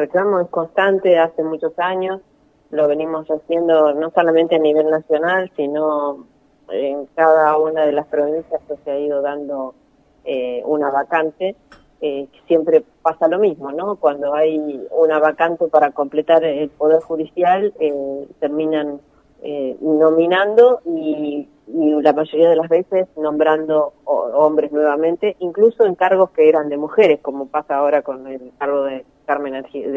reclamo es constante hace muchos años, lo venimos haciendo no solamente a nivel nacional, sino en cada una de las provincias que se ha ido dando una vacante. Siempre pasa lo mismo, ¿no? Cuando hay una vacante para completar el Poder Judicial, terminan nominando y la mayoría de las veces nombrando hombres nuevamente, incluso en cargos que eran de mujeres, como pasa ahora con el cargo de Carmen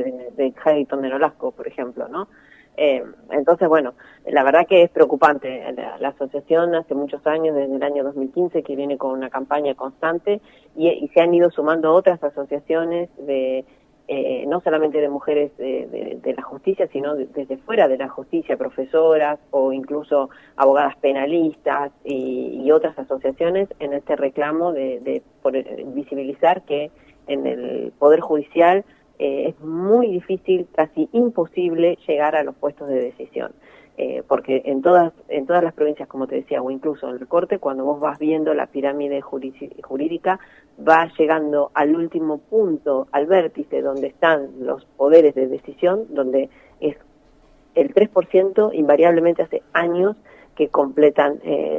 de Hayton de Nolasco, por ejemplo, ¿no? Entonces, bueno, la verdad que es preocupante. La asociación hace muchos años, desde el año 2015, que viene con una campaña constante y se han ido sumando otras asociaciones de no solamente de mujeres de la justicia, sino desde fuera de la justicia, profesoras o incluso abogadas penalistas y otras asociaciones en este reclamo por visibilizar que en el Poder Judicial es muy difícil, casi imposible llegar a los puestos de decisión. Porque en todas las provincias, como te decía, o incluso en el corte, cuando vos vas viendo la pirámide jurídica, va llegando al último punto, al vértice, donde están los poderes de decisión, donde es el 3% invariablemente hace años que completan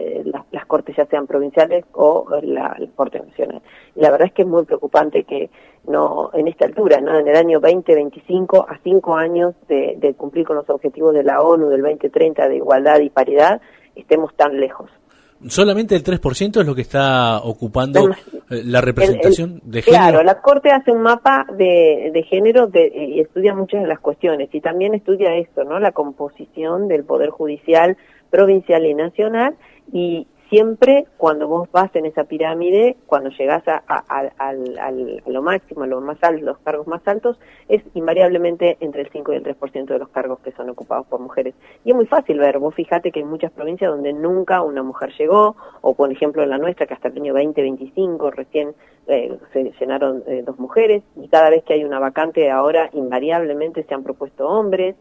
las cortes, ya sean provinciales o la Corte Nacional. Y la verdad es que es muy preocupante que no en esta altura, ¿no? En el año 2025, a 5 años de cumplir con los objetivos de la ONU del 2030 de igualdad y paridad, estemos tan lejos. ¿Solamente el 3% es lo que está ocupando la representación de género? Claro, la Corte hace un mapa de género y estudia muchas de las cuestiones, y también estudia esto, ¿no? La composición del Poder Judicial provincial y nacional, y siempre cuando vos vas en esa pirámide, cuando llegás a lo máximo, a lo más alto, los cargos más altos, es invariablemente entre el 5 y el 3% de los cargos que son ocupados por mujeres. Y es muy fácil ver, vos fíjate que hay muchas provincias donde nunca una mujer llegó, o por ejemplo en la nuestra, que hasta el año 2025 recién se llenaron 2 mujeres, y cada vez que hay una vacante ahora invariablemente se han propuesto hombres.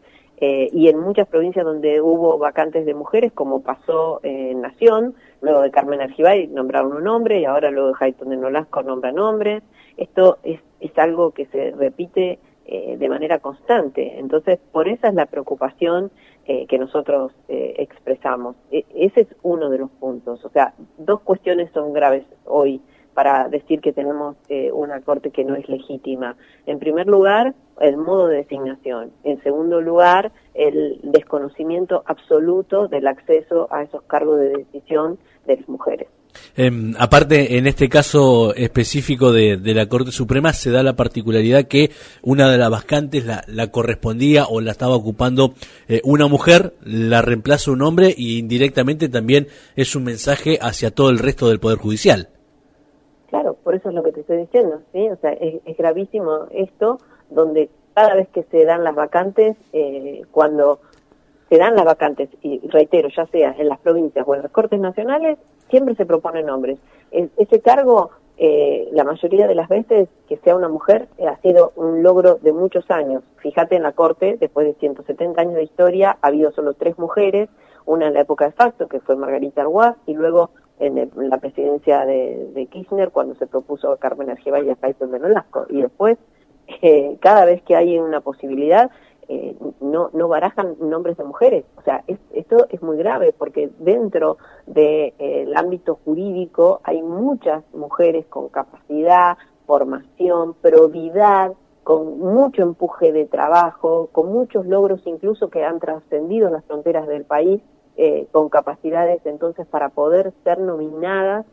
Y en muchas provincias donde hubo vacantes de mujeres, como pasó en Nación, luego de Carmen Argibay nombraron un hombre y ahora luego de Hayton de Nolasco nombran hombres. Esto es algo que se repite de manera constante. Entonces, por esa es la preocupación que nosotros expresamos. Ese es uno de los puntos. O sea, 2 cuestiones son graves hoy para decir que tenemos una Corte que no es legítima. En primer lugar, el modo de designación. En segundo lugar, el desconocimiento absoluto del acceso a esos cargos de decisión de las mujeres. Aparte, en este caso específico de la Corte Suprema, se da la particularidad que una de las vacantes la correspondía o la estaba ocupando una mujer, la reemplaza un hombre, y indirectamente también es un mensaje hacia todo el resto del Poder Judicial. Claro, por eso es lo que te estoy diciendo, ¿sí? O sea, es gravísimo esto, donde cada vez que se dan las vacantes, cuando se dan las vacantes, y reitero, ya sea en las provincias o en las Cortes Nacionales, siempre se proponen hombres. Ese cargo, la mayoría de las veces que sea una mujer, ha sido un logro de muchos años. Fíjate, en la Corte, después de 170 años de historia, ha habido solo 3 mujeres, una en la época de facto, que fue Margarita Arguaz, y luego en la presidencia de Kirchner, cuando se propuso a Carmen Argibay y a Hayton de Nolasco. Y después, cada vez que hay una posibilidad, no barajan nombres de mujeres. O sea, esto es muy grave, porque dentro del ámbito jurídico hay muchas mujeres con capacidad, formación, probidad, con mucho empuje de trabajo, con muchos logros incluso que han trascendido las fronteras del país, con capacidades entonces para poder ser nominadas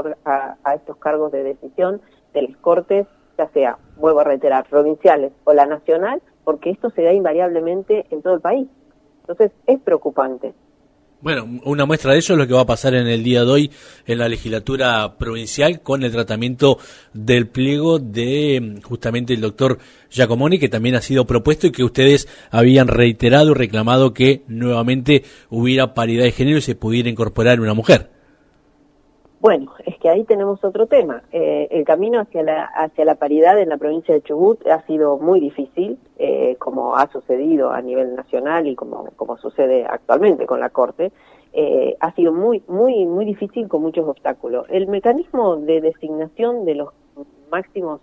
a estos cargos de decisión de las Cortes, ya sea, vuelvo a reiterar, provinciales o la nacional, porque esto se da invariablemente en todo el país. Entonces es preocupante. Bueno, una muestra de eso es lo que va a pasar en el día de hoy en la legislatura provincial con el tratamiento del pliego de justamente el doctor Giacomoni, que también ha sido propuesto y que ustedes habían reiterado y reclamado que nuevamente hubiera paridad de género y se pudiera incorporar una mujer. Bueno, es que ahí tenemos otro tema. El camino hacia la paridad en la provincia de Chubut ha sido muy difícil, como ha sucedido a nivel nacional y como sucede actualmente con la Corte. Ha sido muy difícil, con muchos obstáculos. El mecanismo de designación de los máximos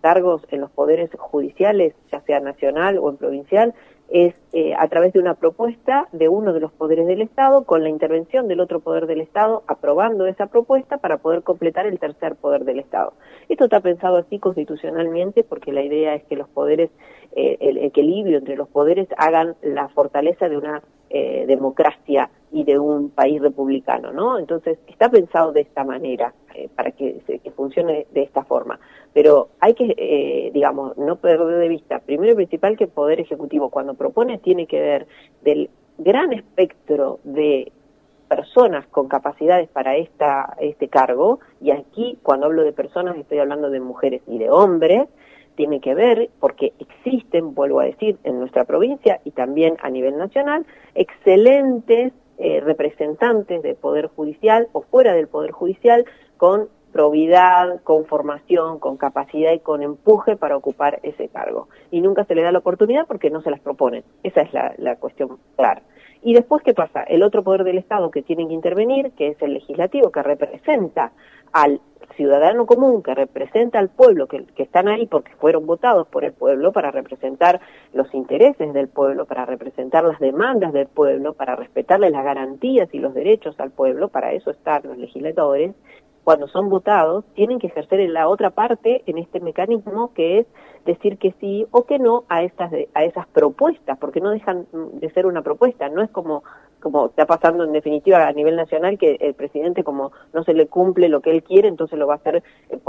cargos en los poderes judiciales, ya sea nacional o en provincial, es a través de una propuesta de uno de los poderes del Estado, con la intervención del otro poder del Estado, aprobando esa propuesta para poder completar el tercer poder del Estado. Esto está pensado así constitucionalmente porque la idea es que los poderes, el equilibrio entre los poderes hagan la fortaleza de una democracia y de un país republicano, ¿no? Entonces está pensado de esta manera, para que funcione de esta forma. Pero hay que, digamos, no perder de vista, primero y principal, que el Poder Ejecutivo cuando propone tiene que ver del gran espectro de personas con capacidades para este cargo, y aquí cuando hablo de personas estoy hablando de mujeres y de hombres, tiene que ver, porque existen, vuelvo a decir, en nuestra provincia y también a nivel nacional, excelentes representantes del Poder Judicial o fuera del Poder Judicial con probidad, con formación, con capacidad y con empuje para ocupar ese cargo. Y nunca se le da la oportunidad porque no se las proponen. Esa es la cuestión clara. Y después, ¿qué pasa? El otro poder del Estado que tiene que intervenir, que es el legislativo, que representa al ciudadano común, que representa al pueblo, que están ahí porque fueron votados por el pueblo para representar los intereses del pueblo, para representar las demandas del pueblo, para respetarle las garantías y los derechos al pueblo. Para eso están los legisladores. Cuando son votados, tienen que ejercer en la otra parte en este mecanismo, que es decir que sí o que no a esas propuestas, porque no dejan de ser una propuesta. No es como está pasando en definitiva a nivel nacional, que el presidente, como no se le cumple lo que él quiere, entonces lo va a hacer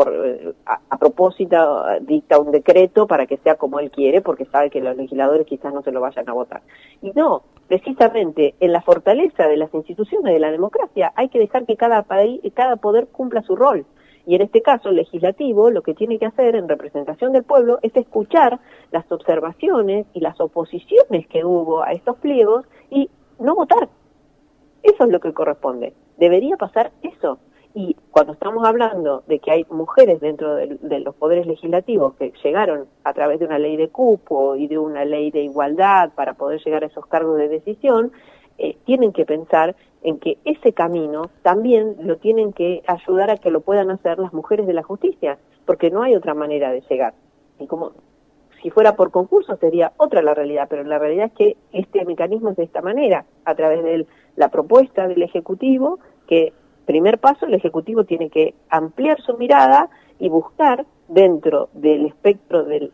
a propósito, dicta un decreto para que sea como él quiere, porque sabe que los legisladores quizás no se lo vayan a votar. Y no, precisamente en la fortaleza de las instituciones de la democracia hay que dejar que cada poder cumpla su rol. Y en este caso, el legislativo lo que tiene que hacer en representación del pueblo es escuchar las observaciones y las oposiciones que hubo a estos pliegos y no votar. Eso es lo que corresponde. Debería pasar eso. Y cuando estamos hablando de que hay mujeres dentro de los poderes legislativos que llegaron a través de una ley de cupo y de una ley de igualdad para poder llegar a esos cargos de decisión, tienen que pensar en que ese camino también lo tienen que ayudar a que lo puedan hacer las mujeres de la justicia, porque no hay otra manera de llegar. Y como si fuera por concurso sería otra la realidad, pero la realidad es que este mecanismo es de esta manera, a través de la propuesta del Ejecutivo, que primer paso, el Ejecutivo tiene que ampliar su mirada y buscar dentro del espectro del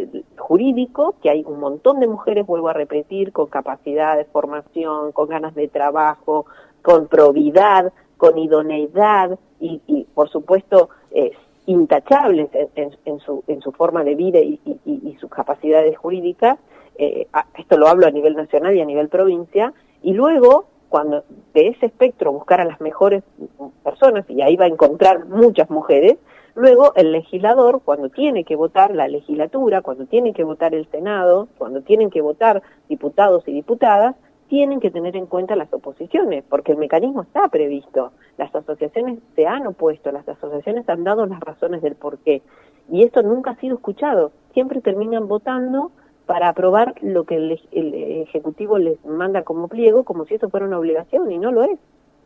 jurídico, que hay un montón de mujeres, vuelvo a repetir, con capacidad de formación, con ganas de trabajo, con probidad, con idoneidad y por supuesto, intachables en su forma de vida y sus capacidades jurídicas. Esto lo hablo a nivel nacional y a nivel provincia, y luego cuando de ese espectro buscar a las mejores personas, y ahí va a encontrar muchas mujeres, luego el legislador, cuando tiene que votar la legislatura, cuando tiene que votar el Senado, cuando tienen que votar diputados y diputadas, tienen que tener en cuenta las oposiciones, porque el mecanismo está previsto. Las asociaciones se han opuesto, las asociaciones han dado las razones del porqué, y esto nunca ha sido escuchado. Siempre terminan votando para aprobar lo que el Ejecutivo les manda como pliego, como si eso fuera una obligación, y no lo es.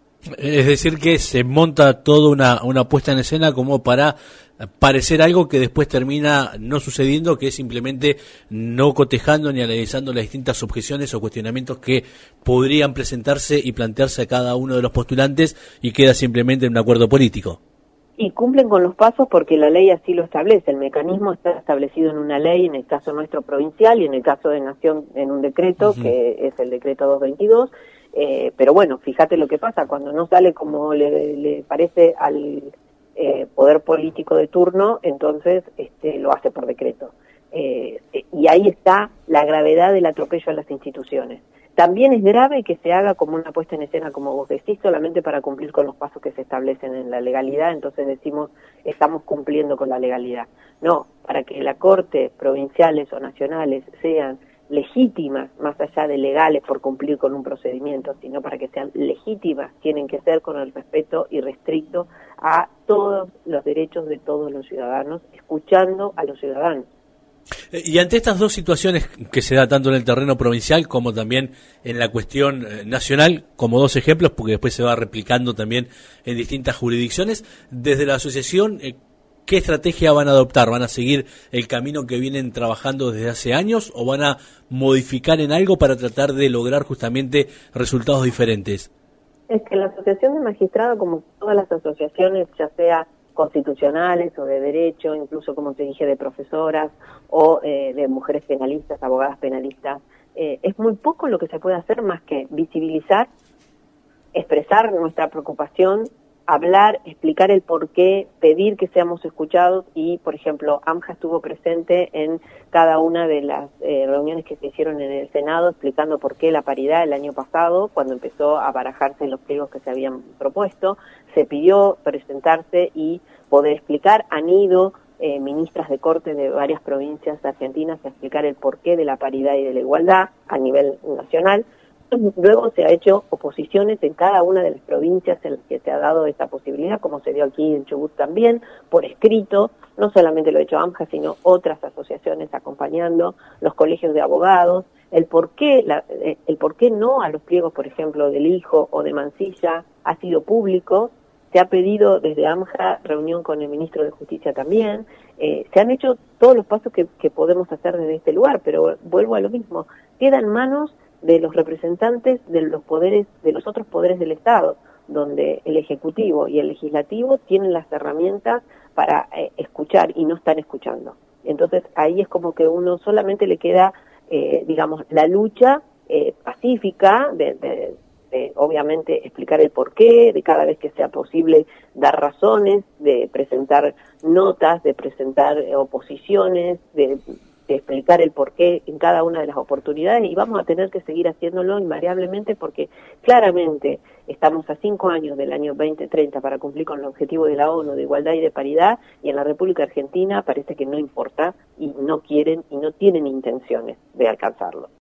Es decir, que se monta toda una puesta en escena como para parecer algo que después termina no sucediendo, que es simplemente no cotejando ni analizando las distintas objeciones o cuestionamientos que podrían presentarse y plantearse a cada uno de los postulantes, y queda simplemente en un acuerdo político. Y cumplen con los pasos porque la ley así lo establece. El mecanismo está establecido en una ley, en el caso nuestro provincial, y en el caso de Nación en un decreto, que es el decreto 222. Pero bueno, fíjate lo que pasa, cuando no sale como le parece al poder político de turno, entonces lo hace por decreto. Y ahí está la gravedad del atropello a las instituciones. También es grave que se haga como una puesta en escena, como vos decís, solamente para cumplir con los pasos que se establecen en la legalidad, entonces decimos, estamos cumpliendo con la legalidad. No, para que las cortes provinciales o nacionales sean legítimas, más allá de legales por cumplir con un procedimiento, sino para que sean legítimas, tienen que ser con el respeto irrestricto a todos los derechos de todos los ciudadanos, escuchando a los ciudadanos. Y ante estas dos situaciones que se da tanto en el terreno provincial como también en la cuestión nacional, como dos ejemplos, porque después se va replicando también en distintas jurisdicciones, desde la asociación, ¿qué estrategia van a adoptar? ¿Van a seguir el camino que vienen trabajando desde hace años o van a modificar en algo para tratar de lograr justamente resultados diferentes? Es que la Asociación de Magistrados, como todas las asociaciones, ya sea constitucionales o de derecho, incluso como te dije, de profesoras o de mujeres penalistas, abogadas penalistas, es muy poco lo que se puede hacer más que visibilizar, expresar nuestra preocupación, hablar, explicar el porqué, pedir que seamos escuchados y, por ejemplo, AMJA estuvo presente en cada una de las reuniones que se hicieron en el Senado explicando por qué la paridad el año pasado, cuando empezó a barajarse los pliegos que se habían propuesto, se pidió presentarse y poder explicar. Han ido ministras de corte de varias provincias argentinas a explicar el porqué de la paridad y de la igualdad a nivel nacional. Luego se ha hecho oposiciones en cada una de las provincias en las que se ha dado esta posibilidad, como se dio aquí en Chubut también, por escrito. No solamente lo ha hecho AMJA, sino otras asociaciones acompañando, los colegios de abogados, el por qué no a los pliegos, por ejemplo, del Hijo o de Mansilla ha sido público. Se ha pedido desde AMJA reunión con el ministro de Justicia también. Se han hecho todos los pasos que podemos hacer desde este lugar, pero vuelvo a lo mismo, queda en manos de los representantes de los poderes, de los otros poderes del Estado, donde el Ejecutivo y el Legislativo tienen las herramientas para escuchar y no están escuchando. Entonces ahí es como que uno solamente le queda, digamos, la lucha pacífica de obviamente explicar el porqué, de cada vez que sea posible dar razones, de presentar notas, de presentar oposiciones, de explicar el porqué en cada una de las oportunidades, y vamos a tener que seguir haciéndolo invariablemente porque claramente estamos a 5 años del año 2030 para cumplir con el objetivo de la ONU de igualdad y de paridad, y en la República Argentina parece que no importa y no quieren y no tienen intenciones de alcanzarlo.